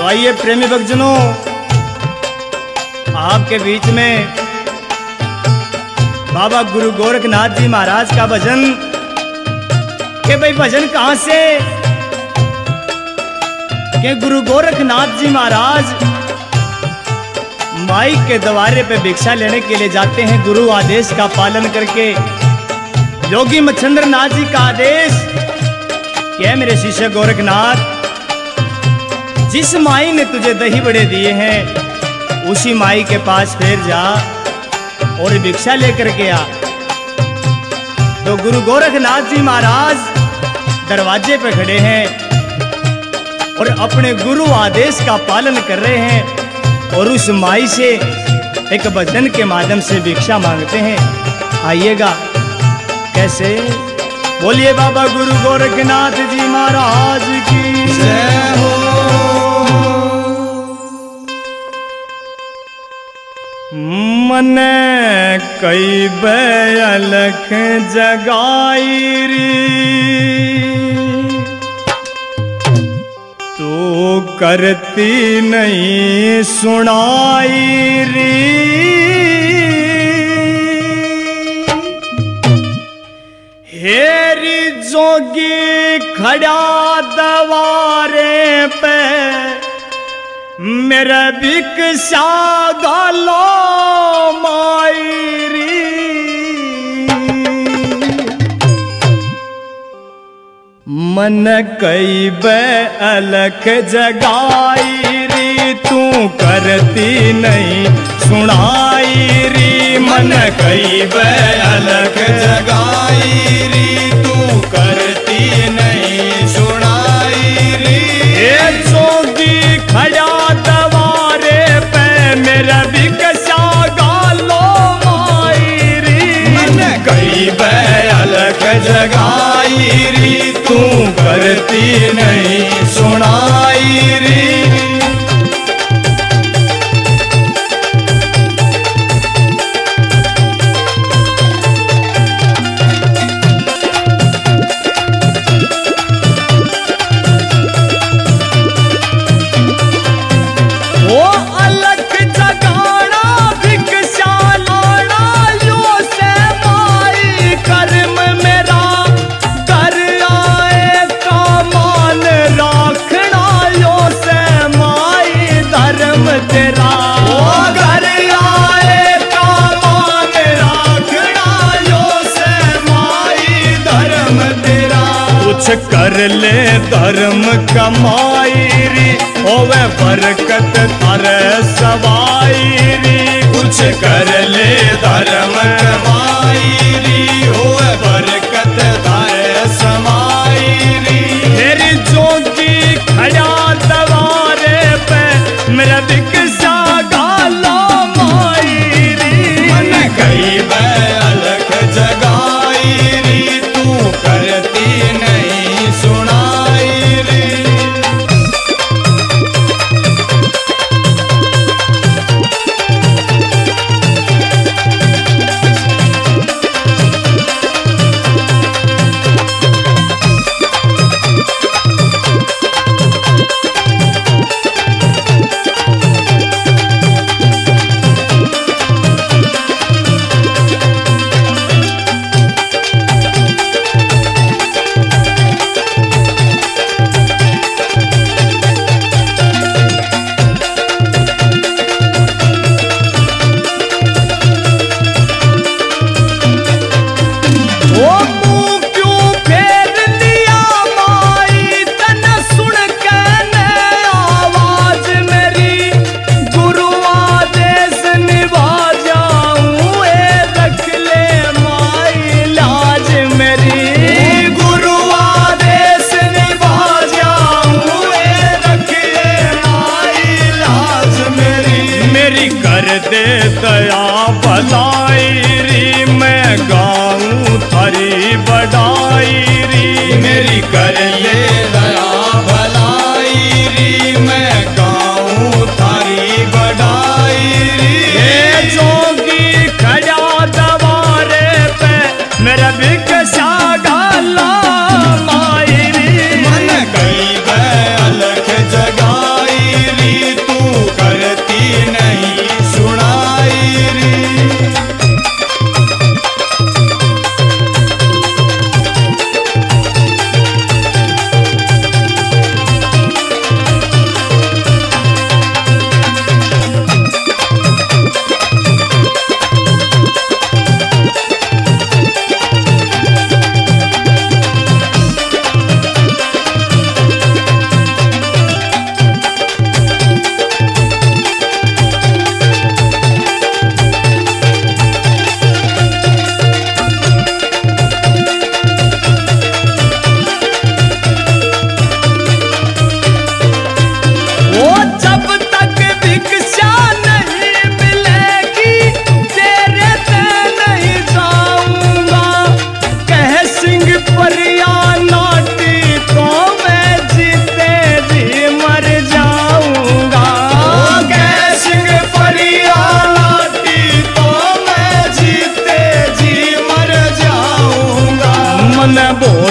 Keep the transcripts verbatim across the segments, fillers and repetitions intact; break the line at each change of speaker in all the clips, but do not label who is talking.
आइए प्रेमी भक्तजनों, आपके बीच में बाबा गुरु गोरखनाथ जी महाराज का भजन। के भाई भजन कहां से? के गुरु गोरखनाथ जी महाराज माई के द्वारे पे भिक्षा लेने के लिए जाते हैं, गुरु आदेश का पालन करके। योगी मच्छंद्र नाथ जी का आदेश क्या मेरे शिष्य गोरखनाथ, जिस माई ने तुझे दही बड़े दिए हैं उसी माई के पास फिर जा और भिक्षा लेकर के आ। तो गुरु गोरखनाथ जी महाराज दरवाजे पे खड़े हैं और अपने गुरु आदेश का पालन कर रहे हैं और उस माई से एक भजन के माध्यम से भिक्षा मांगते हैं। आइएगा कैसे? बोलिए बाबा गुरु गोरखनाथ जी महाराज की जय हो। मन कई बयलख जगाई री, तू करती नहीं सुनाई री। हेरी जोगी खड़ा दवारे पे, मेरा भिक्षा गालो मायरी। मन कई बयलख जगाई री, तू करती नहीं सुनाई री। मन कई बयलख जगाई री, तू करती नहीं सुनाई री। ए जोगी खड़ा दवारे पे, मेरा भिक्षा गालो मायरी। मन कई बयलख जगाई री, तू करती नहीं सुनाई री। कर ले धर्म कमाई री, होवे बरकत थारे सवाई री। कुछ कर ले धर्म कमाई री, होवे बरकत थारे समाई री। तेरी जोगी खड़ा दवारे पे, मेरा भिक्षा गालो माई री। मन कई बयलख जगाई री, तू करती नहीं सुनाई री। दया भलाई री, मैं गाऊं थारी बढ़ाई री। मेरी कर ले दया भलाई री, मैं गाऊं थारी बढ़ाई री। हे जोगी खड़ा दवारे पे, मेरा भिक्षा गालो माई री। मन कई बयलख जगाई री,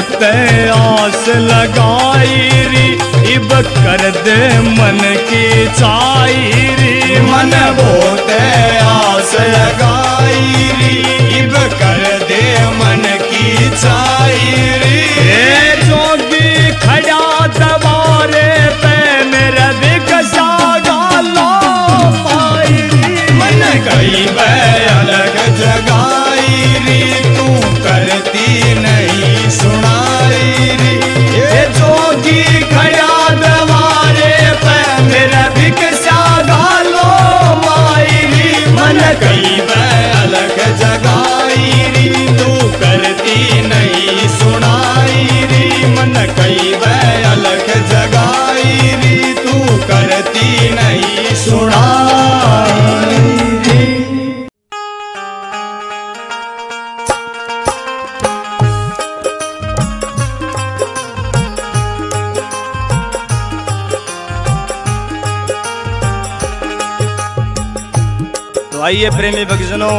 बहुत आस लगाई री, इब कर दे मन की चाई री।
मन बहुत आस लगाई री, इब कर दे मन की चाई री।
ए जोगी खड़ा दवारे पे मेरा विकसा गालो पाई री।
मन गई अलग जगाई री, तू करती नहीं सुनाई री।
ए जोगी खड़ा दवारे पे मेरा विकसा गालो पाई री।
मन गई अलग जगाई री, तू करती नहीं सुनाई री। मन कई अलग जगाई री, तू करती नहीं सुनाई री।
तो आइए प्रेमी भक्तजनों,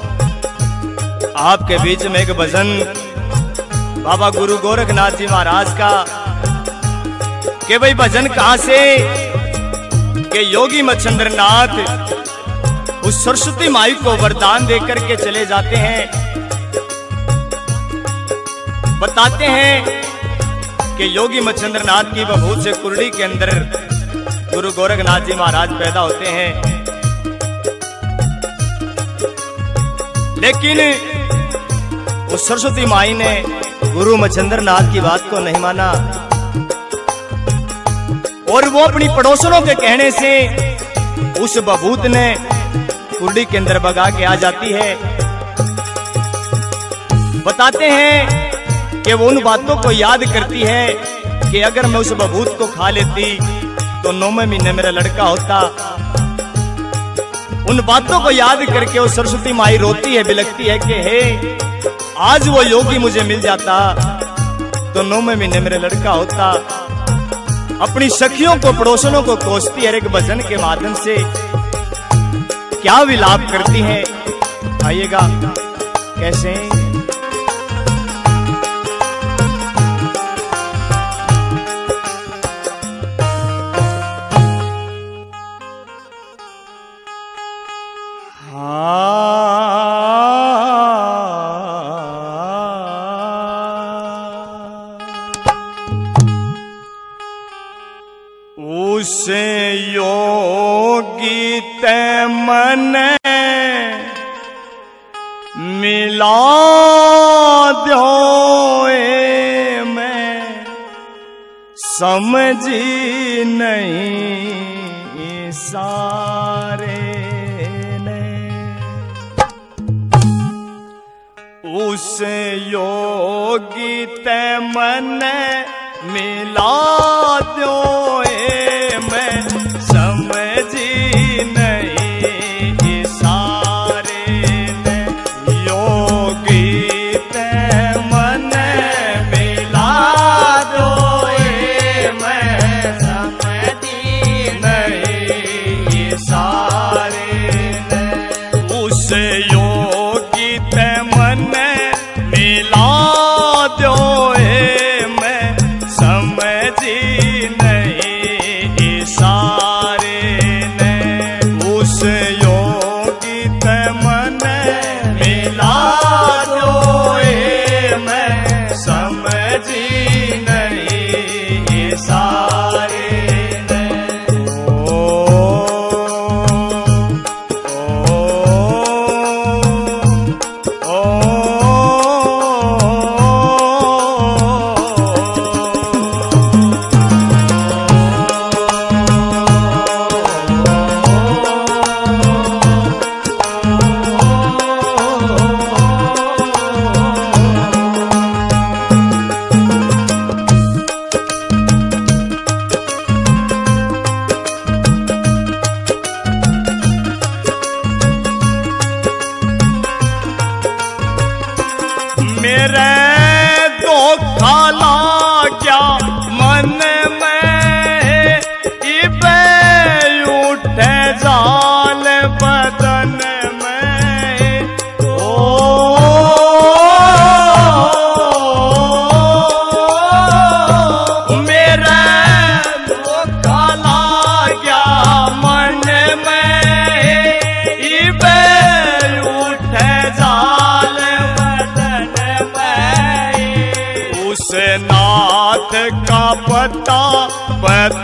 आपके बीच में एक भजन बाबा गुरु गोरखनाथ जी महाराज का। के भाई भजन कहां से के योगी मच्छिंद्र नाथ उस सरस्वती माई को वरदान देकर के चले जाते हैं। बताते हैं कि योगी मच्छिंद्र नाथ की बभूत से कुरड़ी के अंदर गुरु गोरखनाथ जी महाराज पैदा होते हैं। लेकिन उस सरस्वती माई ने गुरु मच्छिंद्र नाथ की बात को नहीं माना और वो अपनी पड़ोसनों के कहने से उस बभूत ने कुर्डी के अंदर भगा के आ जाती है। बताते हैं कि वो उन बातों को याद करती है कि अगर मैं उस बभूत को खा लेती तो नौवें महीने मेरा लड़का होता। उन बातों को याद करके वो सरस्वती माई रोती है, बिलखती है कि हे आज वो योगी मुझे मिल जाता तो नौवें महीने मेरा लड़का होता। अपनी सखियों को पड़ोसनों को कोसती है, एक भजन के माध्यम से क्या विलाप करती है। आइएगा कैसे। उसे योगी ते मन मिला दो मैं समझी नहीं सारे ने। उस योगी ते मन मिला दो मैं समझी नहीं सारे ने। योगी ते मन मिला दो मैं समझी नहीं सारे ने। उस योगी ते मन मिला दो मैं समझी नहीं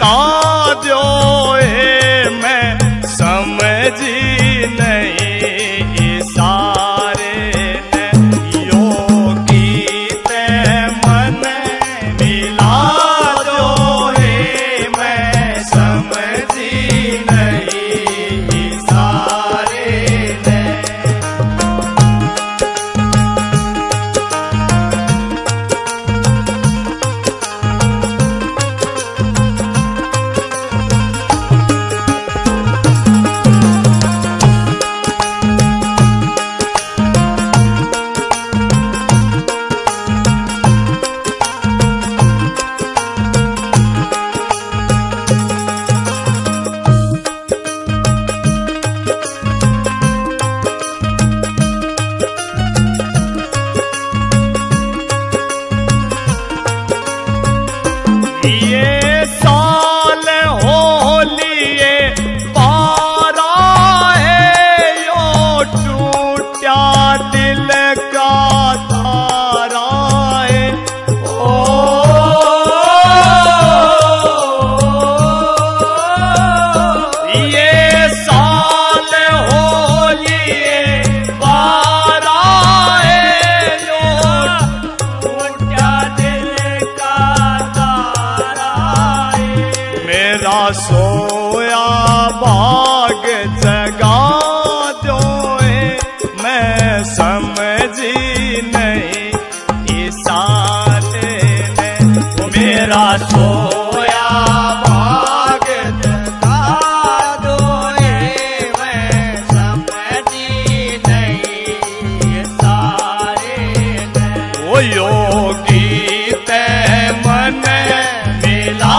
बता दो ए मैं समझी नहीं सारे योगी ते मन मिला दो ए मैं समझी नहीं सारे ये साल हो लिए पारा है यो टूटा दिल का तारा है ओ ये साल हो लिए पारा है यो टूटा दिल का मेरा सोया भाग जगा दो मैं समझी नहीं इसारे ने मेरा सोया भाग जगा दो मैं समझी नहीं इसारे ने ओ योगी ते मन मिला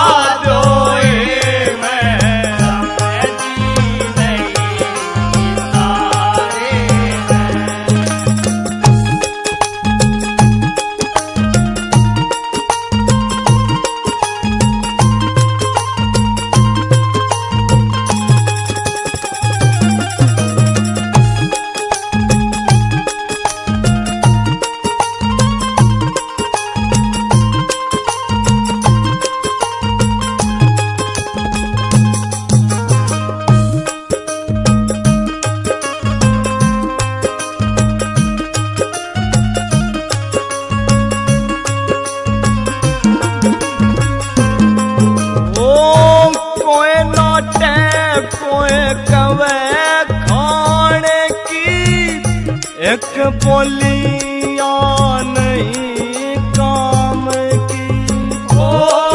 एक बोलिया नहीं काम की ओ,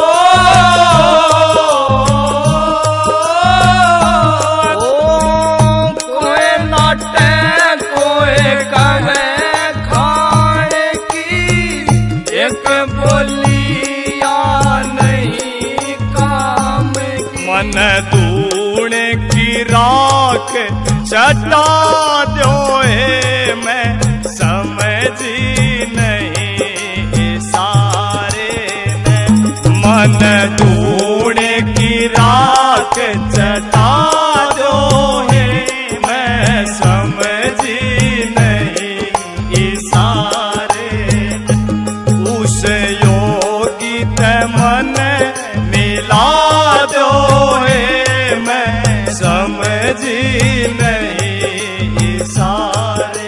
ओ कोई नाटे कोई कवे खाने की एक बोलिया नहीं काम की मन दूने की राख चटा दो मैं समझी नहीं सारे ने मन ढूंढे की राख चटा दो है मैं समझी नहीं सारे उस योगी ते मन मिला दो है मैं समझी नहीं सारे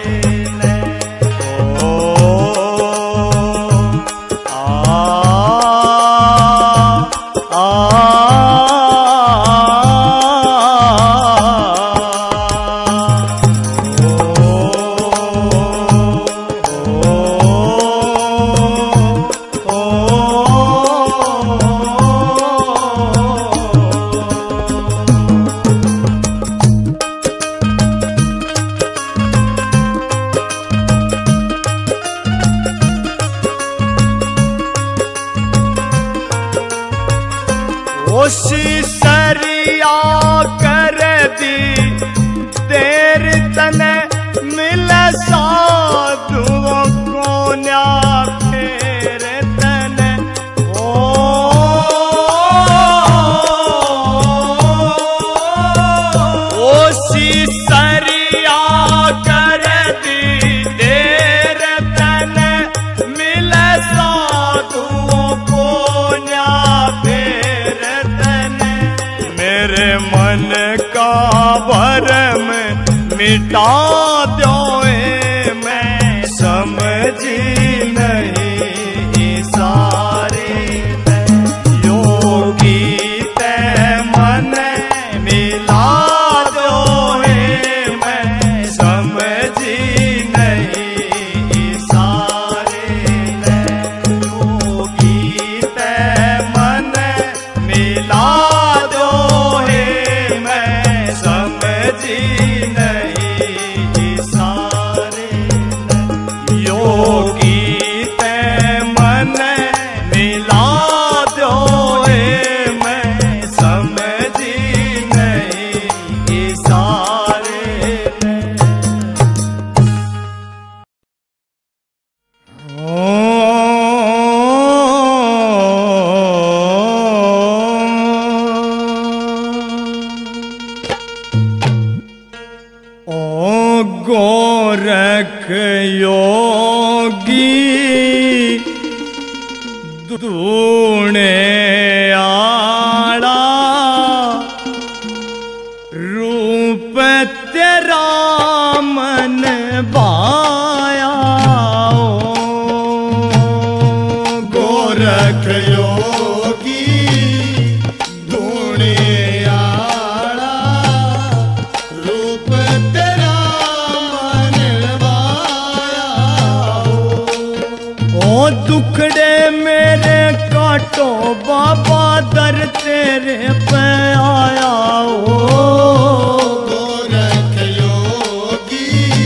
सरिया कर दी देर तने मिल साधुओं को न्या फेर तने ओ ओसी सरिया कर दी देर तने मिल साधुओं को न्या फेर मन का भरम मिटा दो मैं समझी नहीं सारे योगी ते मन मिला दो मैं समझी नहीं सारे योगी ते मन मिला दो मैं समझी नहीं सारे योगी ते मन मिला दो मैं समझी नहीं सारे
ओ गोरख योगी दूणे आड़ा रूप तेरा मन बाया
गोरख योगी धूणे आड़ा रूप तेरा मन वाया
ओ दुखड़े मेरे काटो बाबा दर तेरे पे आया ओ
गोरख योगी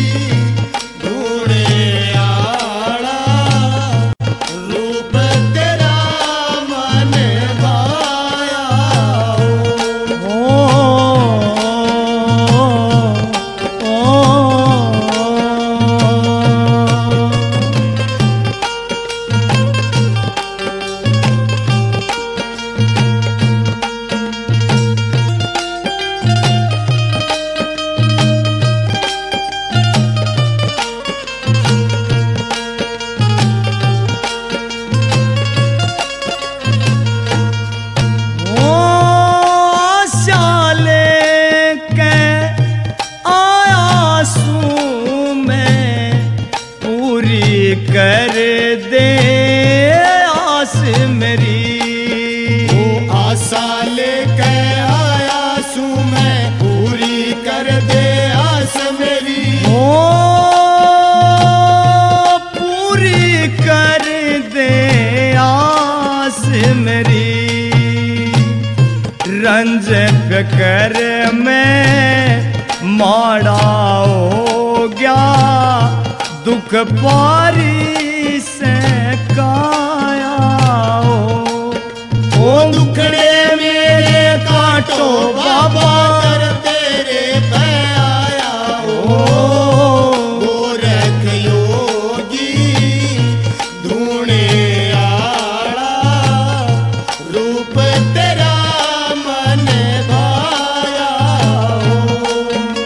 धूणे आड़ा रूप तेरा मन वाया
ओ ओ श्याले के आया सू मैं पूरी कर दे आस मेरी
आशा लेके आया सू मैं पूरी कर दे आस मेरी
ओ पूरी कर दे आस मेरी रंज कर में माड़ा हो गया दुख पारी से काया ओ दुखड़े मेरे काटो बाबा
कर तेरे पे आया हो गोरख योगी धूणे आड़ा रूप तेरा मन भाया हो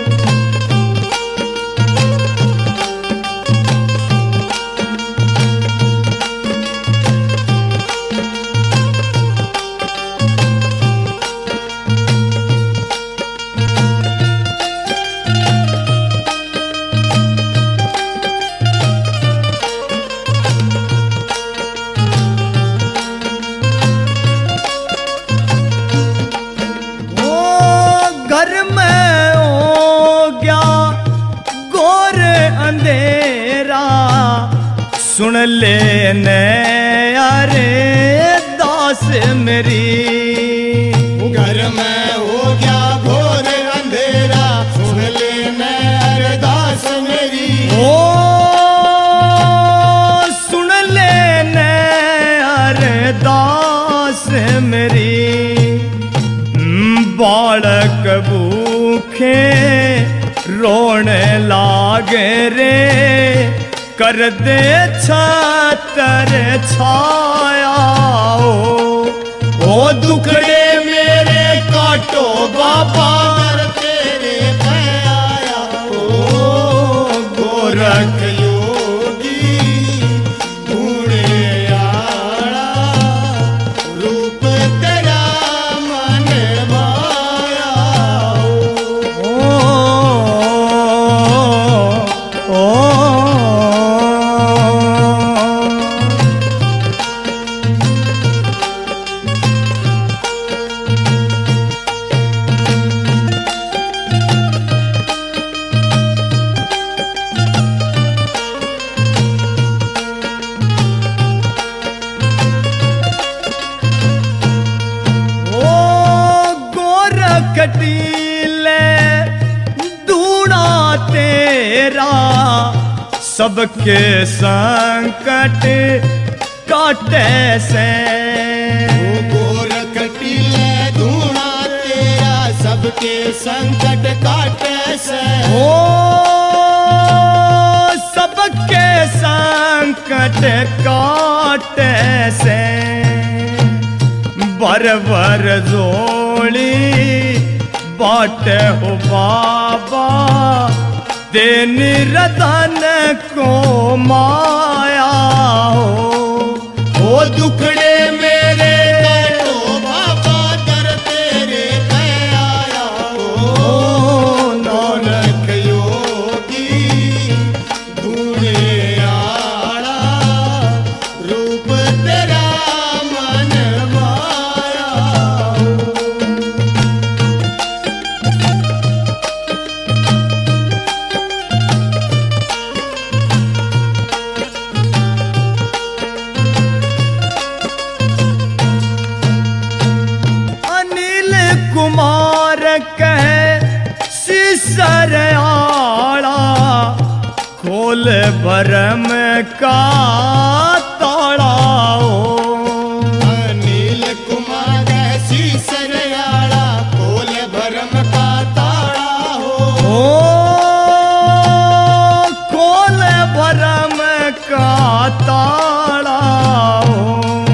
सुन लेने अरे दास मेरी
घर में हो गया घोर अंधेरा सुन लेने अरदास मेरी
ओ सुन लेने अरदास मेरी बालक भूखे रोने लागे रे कर दे छतर छाया ओ दुखड़े मेरे काटो बाबा
कर तेरे पे आया ओ गोरख योगी ढूंढे आड़ा रूप तेरा मन माया
कटीले दूना तेरा सबके संकट काटे से।
गोर कटीले धूणा तेरा सबके संकट काटे से।
ओ सबके संकट काटे से बर बर जोड़ी बाटे हो बाबा देन रतन को माया हो।
ओ दुखड़े मेरे काटो बाबा दर तेरे पे आया हो। नानक योगी ढूंढे आड़ा रूप तेरा मन माया हो।
कुमार कहे सिसर आड़ा खोल भरम का ताड़ा हो।
अनिल कुमार सिसर आड़ा खोल भरम का ताड़ा हो।
ओ खोल भरम का ताड़ा हो।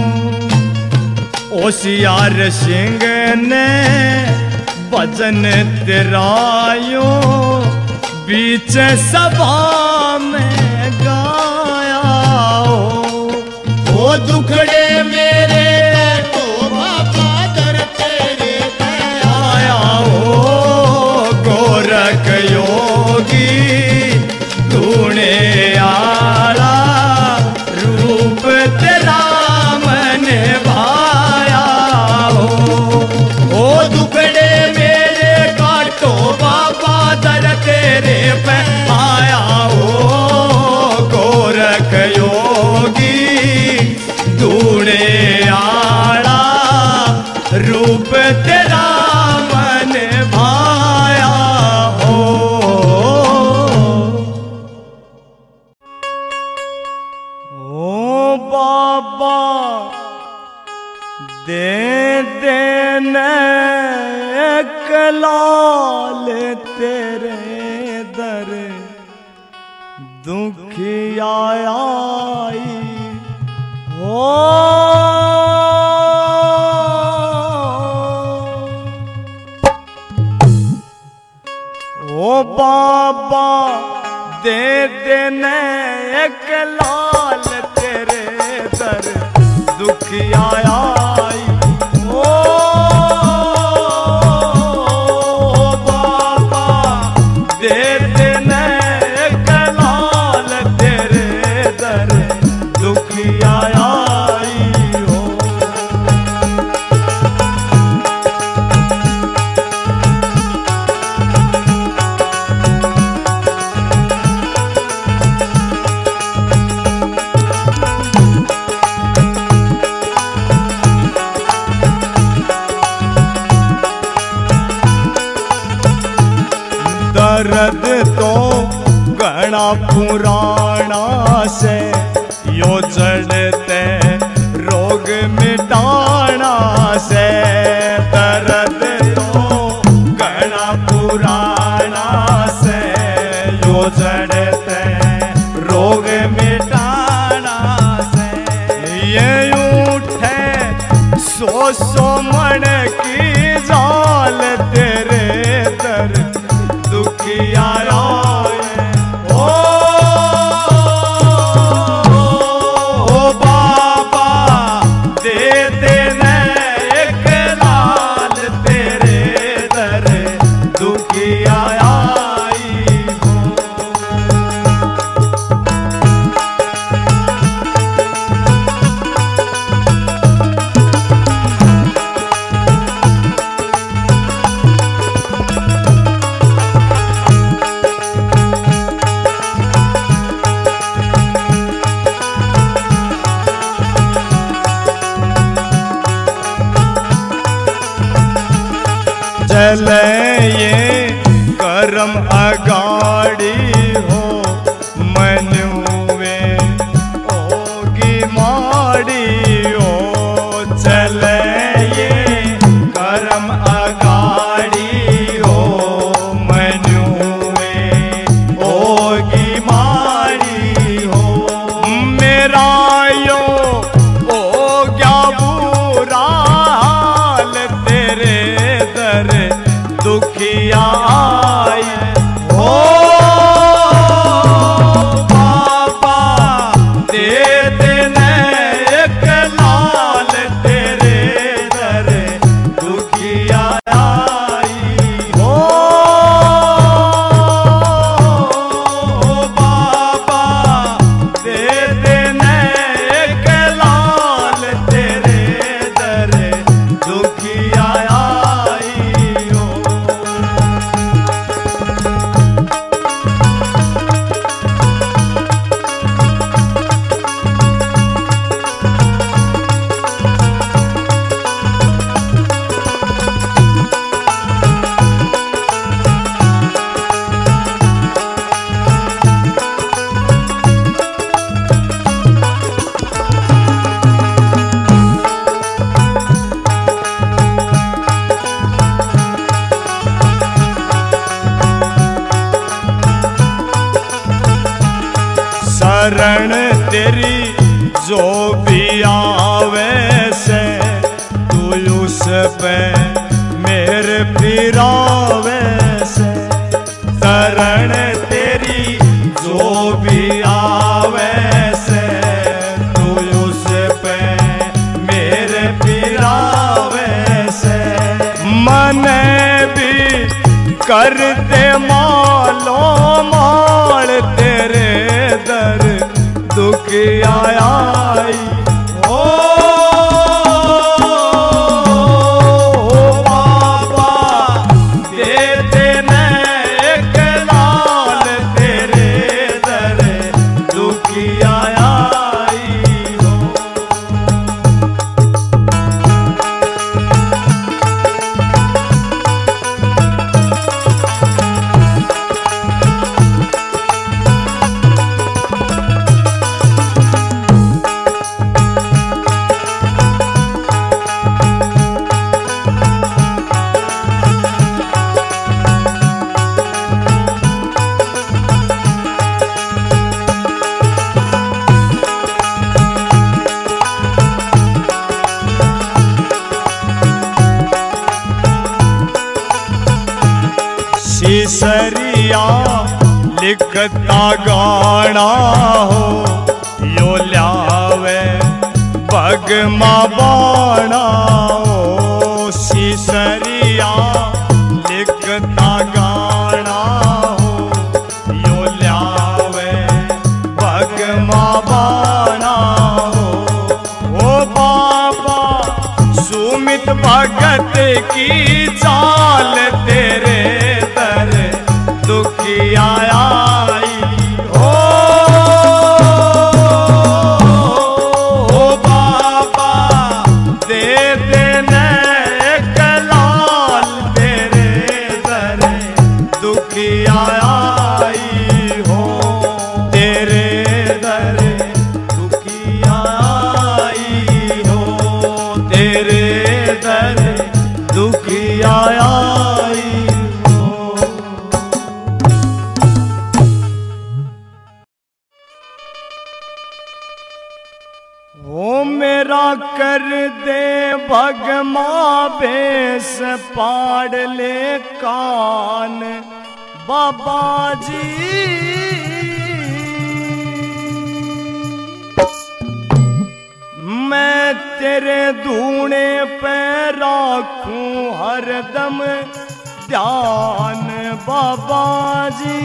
होशियार सिंह ने भजन तेरायो बीच सभा में गाया हो।
ओ दुखड़े मेरे काटो बाबा दर तेरे पे
आया हो। गोरख योगी ढूंढे आड़ा रूप तेरा मन भाया हो। ओ दुखड़े मेरे काटो बाबा दर तेरे पे आया हो। गोरख योगी ढूंढे आड़ा रूप तेरा मन भाया हो। ओ बाबा दे देने एक लाल तेरे दर दुखिया आई हो। ओ बाबा दे देने एक लाल तेरे दर दुखिया आई हो। बाबा दे देने एक लाल तेरे दर दुखिया आई हो। दर्द तो घना पुराना से यो जड़ते रोग मिटाना से। दर्द तो घना पुराना से यो जड़ते रोग मिटाना से। ये उठे सो सो मन की जाल तेरे दर दुखिया आए। ओ
चले ये करम अगाड़ी हो मनुवे ओगी माड़ी हो चले ये करम अगाड़ी हो मनुवे ओगी माड़ी हो मेरा यो ओ क्या बुरा हाल तेरे दर दुखिया आई हो बाबा दे देने एक लाल तेरे दर दुखिया आई हो बाबा दे देने एक लाल तेरे दर दुखिया आई हो। शरण तेरी जो भी आवे से तू उस पे मेरे फिरावे से शरण तेरी जो भी आवे से तू उस पे मेरे फिरावे से मने भी कर दे मालो माल तेरे दर दुखिया आई ओ बाबा दे देने एक लाल तेरे दर दुखिया आई हो। सीसरिया लिखता गाना हो यो ल्यावे भगमा बाणा हो सीसरिया लिखता गाना हो यो ल्यावे भगमा बाणा हो ओ बाबा सुमित भगत की चाल तेरे दर दुखिया आई हो बाबा दे देने एक लाल तेरे दर दुखिया आई हो तेरे दर दुखिया आई हो तेरे दर दुखिया आई हो। ओ मेरा कर दे भगमा भेस पाड़ ले कान बाबा जी मैं तेरे धूने पे राखूं हरदम ध्यान बाबा जी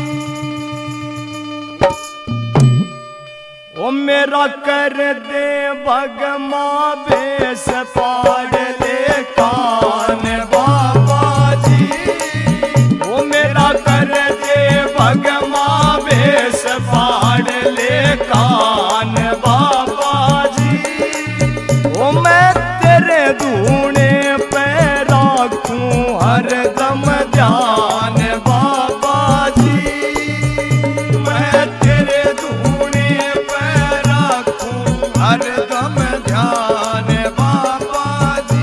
ओ मेरा कर दे भगमा भेस पाड़ ले कान बाबा जी ओ मेरा कर दे भगमा भेस पाड़ ले कान बाबा जी ओ मैं तेरे धूने पे राखूं हरदम ध्यान बाबा जी, मैं तेरे धूने पे रखूं हरदम ध्यान बाबा जी।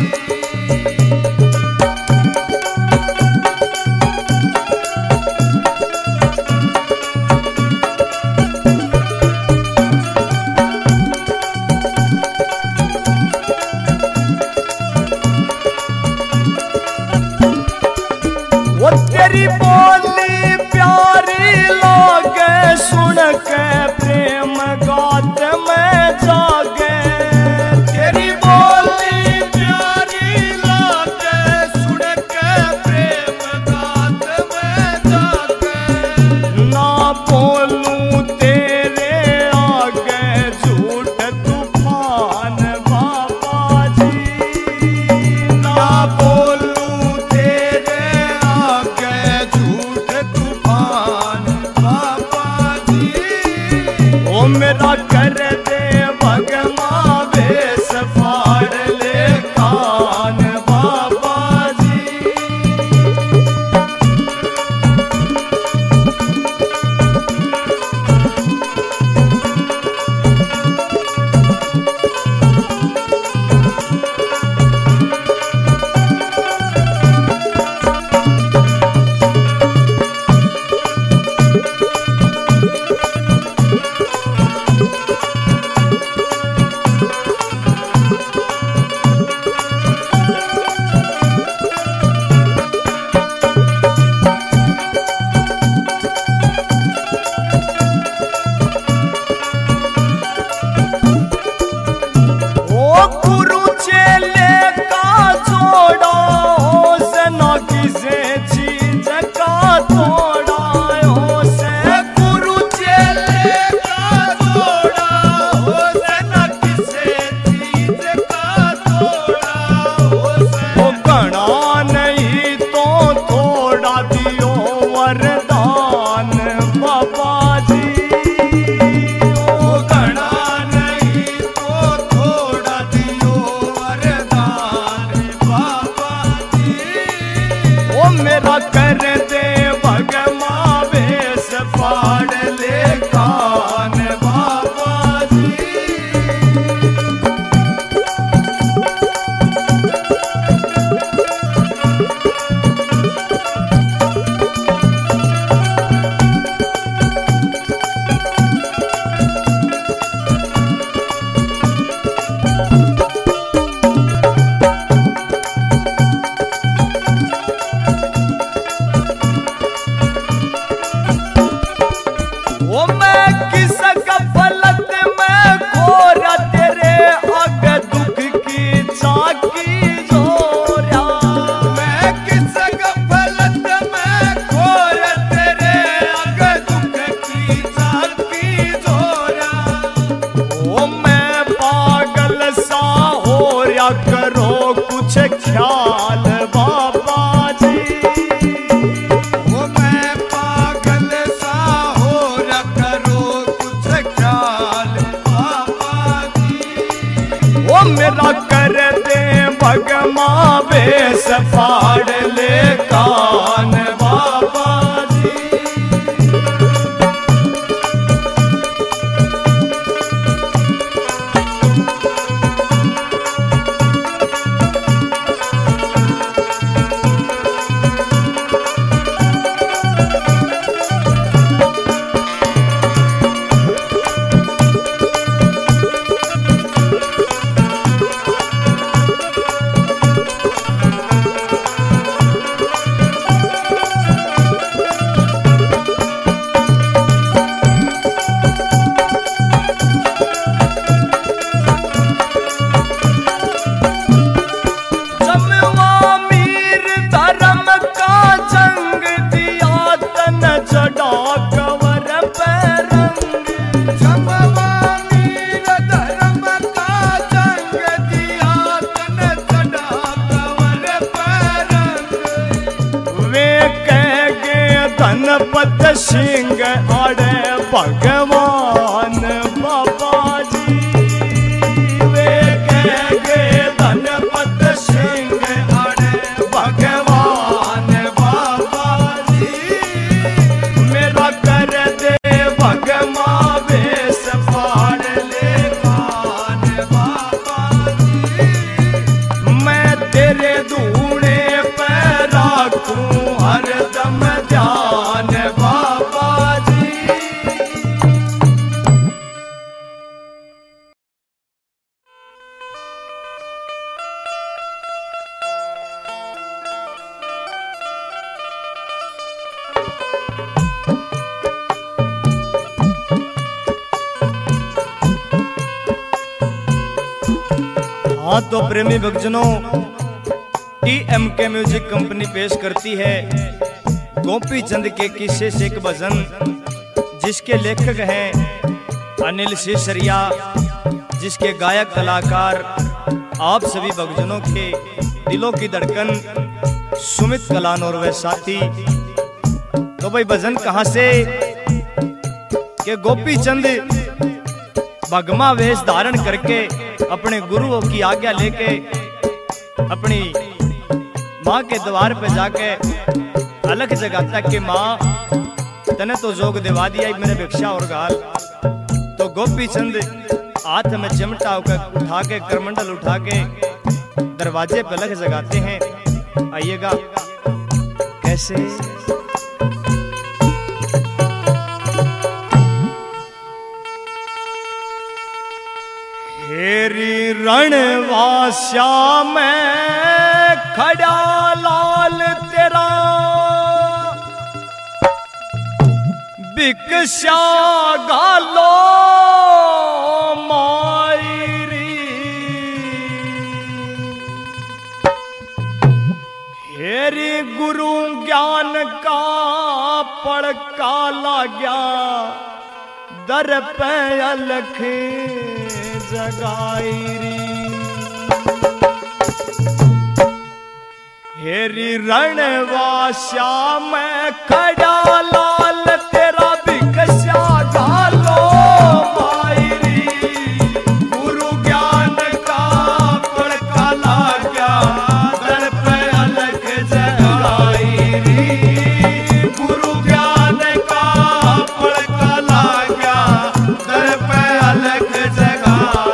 वो तेरी बोली प्यारी लागे, सुन के प्रेम गात में जागे। तेरी बोली प्यारी लागे, सुन के प्रेम गात में जागे।
ना बोलूं तेरे आगे झूठ तूफान बाबा जी,
ना बोलूं तेरे आगे झूठ तूफान बाबा जी।
ओ मेरा कर दे भगमा वेश फाड़ ले कान बाबा जी। मेरा कर दे भगमा वेश फाड़ ले कान बाबा जी।
ओ मैं किस गफलत में खोरा, तेरे अग दुख की चाकी जोरा। मैं किस गफलत में खोरा, तेरे अग दुख की चाकी जोरा।
ओ मैं पागल सा हो या करो कुछ ख्याल बाबा जी।
ओ मैं पागल सा हो या करो कुछ ख्याल बाबा जी।
ओ मेरा कर दे भगमा वेश फाड़ ले कान बाबा जी। गणपत सिंह अड़े भगवान बाबा जी वे कह गए गणपत सिंह अड़े भगवान हाँ तो प्रेमी भक्तजनों, टी एम के म्यूजिक कंपनी पेश करती है गोपी चंद के किस्से से एक भजन, जिसके लेखक हैं अनिल सिसरिया, जिसके गायक कलाकार आप सभी भक्तजनों के दिलों की धड़कन सुमित कलान और वे साथी। तो भाई भजन कहां से कि गोपी चंद भगमा वेश धारण करके अपने गुरुओं की आज्ञा लेके अपनी माँ के द्वार पे जाके अलग जगाता कि माँ तने तो जोग दिवा दिया मेरे भिक्षा और गाल। तो गोपी चंद हाथ में चिमटा उठा के करमंडल उठा के दरवाजे पे अलग जगाते हैं। आइएगा कैसे। हेरी रणवास्या में खड़ा लाल तेरा, भिक्षा गालो मायरी। हेरी गुरु ज्ञान का पड़का लाग्या, दर पे अलख जगाईरी। हेरी रणवास्या में खड़ा लाल तेरा, भिक्षा गालो मायरी। गुरु ज्ञान का पड़का लाग्या, दर पे अलख जगाईरी। गुरु ज्ञान का पड़का लाग्या, दर पे अलख जगाईरी।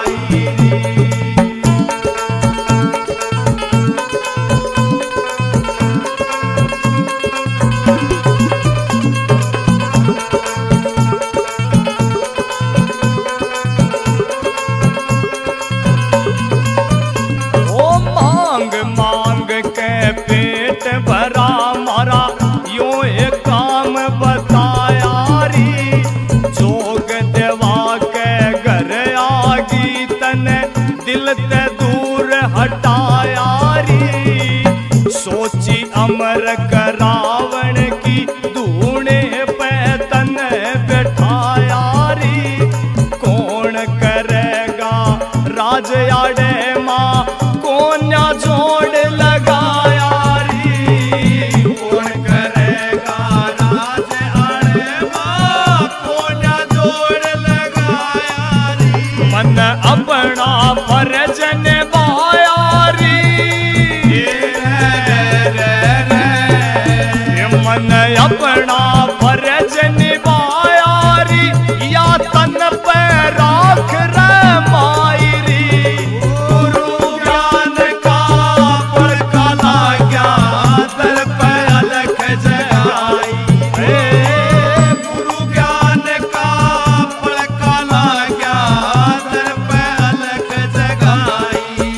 सोची अमर करावण की धूणे पे तन बैठाया री। कौन करेगा राज आड़े माँ, कोन्या जोड़ लगाया री। कौन करेगा राज आड़े माँ, कोन्या जोड़ लगाया री। मन अपना फर्ज निभाया री। मन अपना फर्ज निभाया री, या तन पे राख रे मायरी। गुरु ज्ञान का पड़का लाग्या, दर पे अलख जगाई। गुरु ज्ञान का पड़का लाग्या, दर पे अलख जगाई।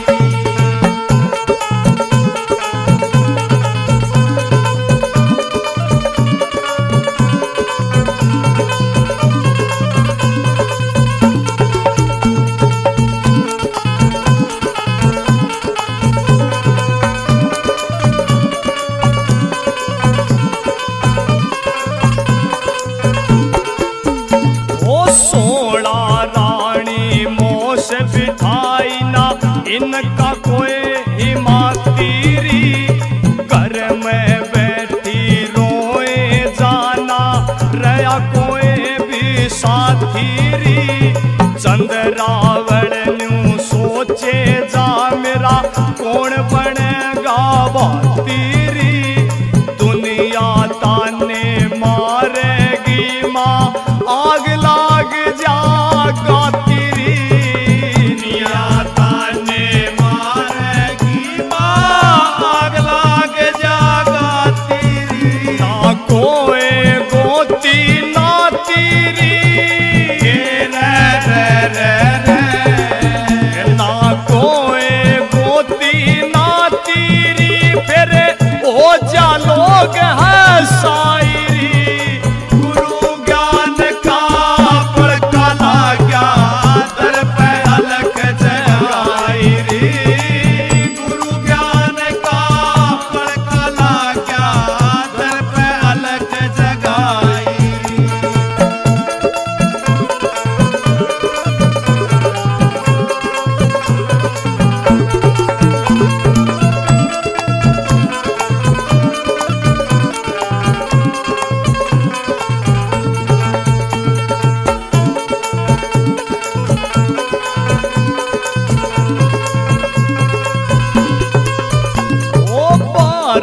इनका कोई हिमातीरी, घर में बैठी रोए जाना रया कोई भी साथीरी। चंद्रावण न्यू सोचे जा मेरा, कौन बनेगा बातीरी। दुनिया ताने मारेगी माँ, आग लाग जागा तेरी। दुनिया ताने मारेगी माँ, आग लाग जागा तेरी। ना कोई गोती ना तेरी, रे रे रे रे। ना कोई गोती ना तेरी, फिर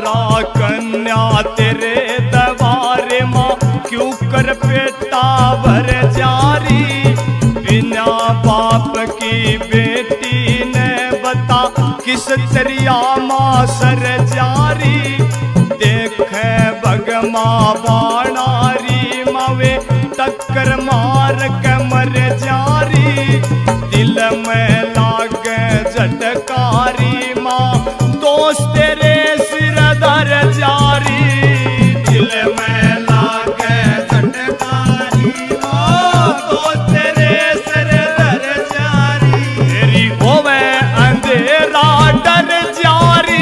बारा कन्या तेरे दरबार माँ क्यों कर बेटा भर जारी। बिना बाप की बेटी ने बता किस तरिया माँ सर जारी। देखे भगमा बाणारी मावे टक्कर मार के मर जारी। दिल में लागे झटकारी माँ दोस्त तेरे सिर धर जारी। दिल में लागे झटकारी माँ दोस्त तेरे सिर धर जारी। तेरी होवे अंधेरा डर जारी।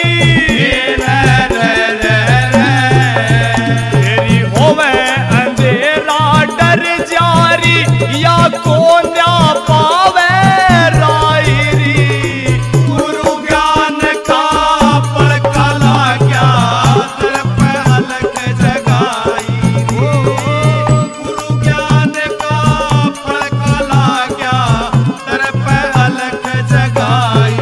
तेरी होवे अंधेरा डर जारी या कोन्या पावे रायरी। गुरु ज्ञान का पड़कला क्या दर पे अलग जगाई। गुरु ज्ञान का पड़कला क्या दर पे अलग जगाई।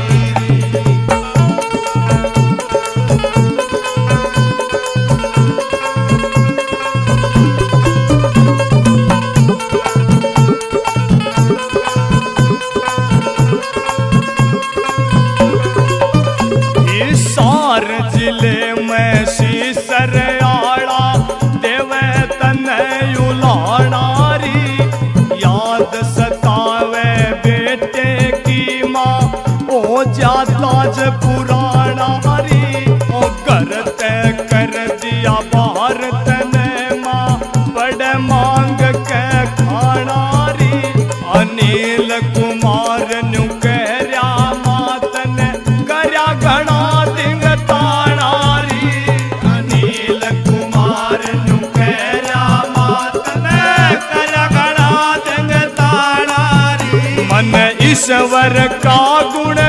हिसार जिले में सीसर आड़ा देवे तने उलाड़ारी। याद सतावे बेटे की माँ ओ जाता ज पुराणारी। ओ करते कर दिया भारत ने माँ बड़ मांग के खाणारी। अनिल कुमार नु कहरा मातन करया घना दिंग ताणारी। अनिल कुमार नु कहरा मातन करया घना दिंग ताणारी। मन ईश्वर का गुण